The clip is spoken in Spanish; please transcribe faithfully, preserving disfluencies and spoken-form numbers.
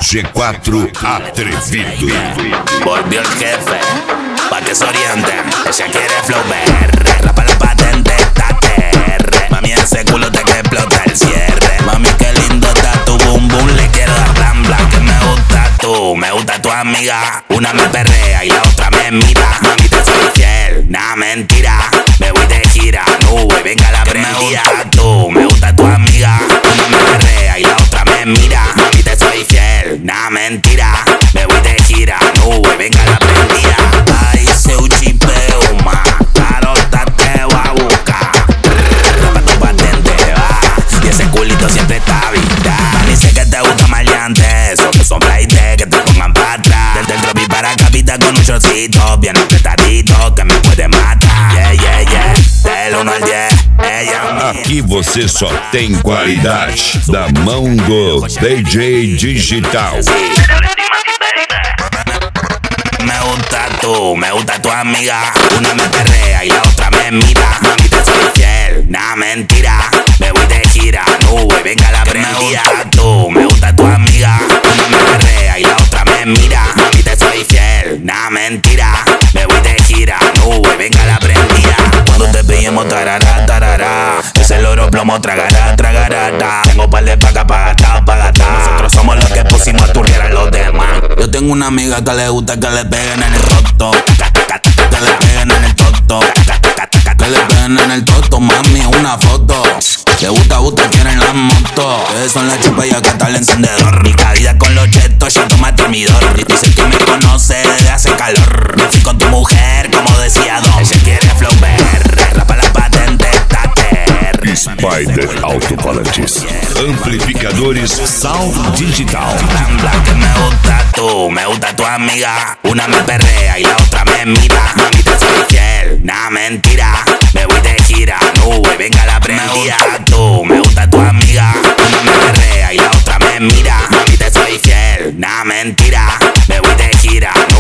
G quatro atrevido. Volvió el jefe, pa' que se orienten. Ella quiere flow B R, rapa la patente, está T R. Mami, ese culo te que explota el cierre. Mami, qué lindo está tu boom boom, le quiero dar blan blan. Que me gusta tú, me gusta tu amiga. Una me perrea y la otra me mira. Mami, te soy fiel, nah, mentira. Me voy de gira, nube, venga la prendida. Me gusta tú, me gusta tu amiga. Una me perrea y la otra me mira. Mami, te soy fiel, nah, mentira. Me voy de gira, nube, venga la prendida. Ay, se uchipeo más, carota te va a buscar. Rapa tu patente, va, y ese culito siempre está vital. Dice que te gusta maleante, esos que son flightes, que te pongan para atrás. Del, del tropi para capita con un shortcito, bien apretadito, que me puede matar. Yeah, yeah, yeah, del uno al diez, ella Aqui você só tem qualidade da mão do D J Digital. Me gusta tú, me gusta tu amiga. Una me perrea y la otra me mira. Mami, te soy fiel, nah, mentira. Me voy de gira, nube, venga la prendida. Me gusta tú, me gusta tu amiga. Una me perrea y la otra me mira. Mami, te soy fiel, nah, mentira. Me voy de gira, nube, venga la prendida. Cuando te pillemos tarará, tarará. Ese loro plomo tragará, tragará, ta. Tengo par de pacas pa' gastar, pa' gastar. Nosotros somos los que pusimos a turnear a los demás. Yo tengo una amiga que le gusta que le peguen en el toto. Que le peguen en el toto. Que le peguen en el toto, mami, una foto. Le gusta, gusta, quieren la moto. Ustedes son la chupa y acá está el encendedor. Mi cabida con los chetos, ya toma termidor. Dice que me conoce desde hace calor. Me fui con tu mujer, como decía Don. Ella quiere flow B R, rapa la patente, está T R. Spider Altofalantes. Amplificadores Sound Digital. Blan, blan, que me gusta tú, me gusta tu amiga. Una me perrea y la otra me mira. Mami, te soy fiel, nah, mentira. Me voy de gira, nube, venga la prendida. Me gusta tú, me gusta tu amiga. Una me perrea y la otra me mira. Mami, te soy fiel, nah, mentira. Me voy de gira,